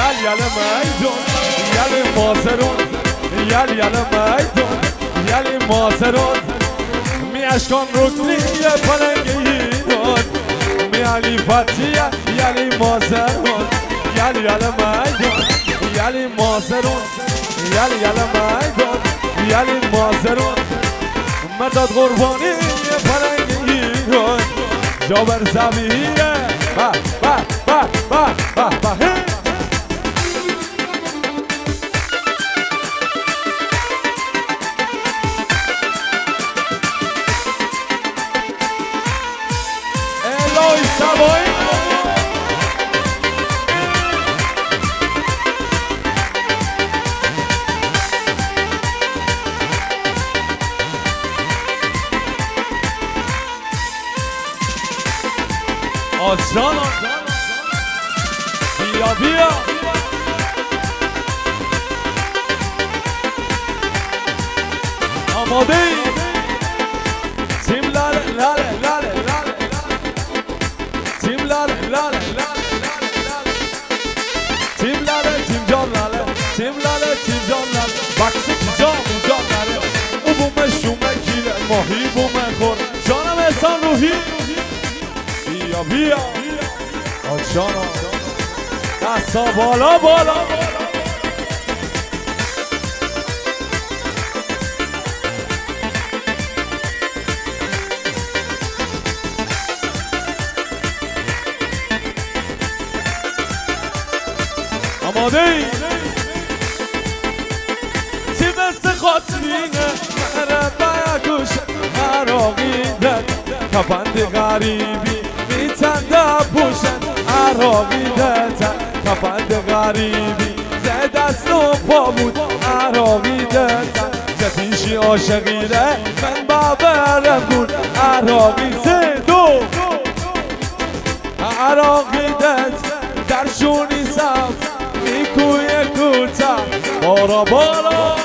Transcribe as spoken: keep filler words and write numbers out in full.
یل یل میدون یل مازرون یل یل میدون یل مازرون می اشکان رکنی پلنگی دون می علی فتیه یلی مازرون یل یل میدون یلی مازرون یل یل میدون یلی مازرون مدد قربانی پلنگی دون جابر زبیه با با با با با با الهی سبایی آجانا بیا بیا آماده ای تیم لاله لاله لاله لاله تیم لاله لاله لاله تیم لاله تیم جان لاله تیم لاله تیم جان لاله بکسی جان جان لاله او بومه شومه کیله ماهی بومه خور جانم احسان روحی بیا بیا آجانا دستا بالا بالا آماده ای چی دست خواستینه مره بیاکوش عراقیدن کپند غریبی میتنده پوشن عراقیدن کپند غریبی زه دست و پا بود عراقیدن چه پیشی عاشقیره من بابرم بود عراقی سه دو عراقیدن در شونی سم میکوی کوتا بارا بارا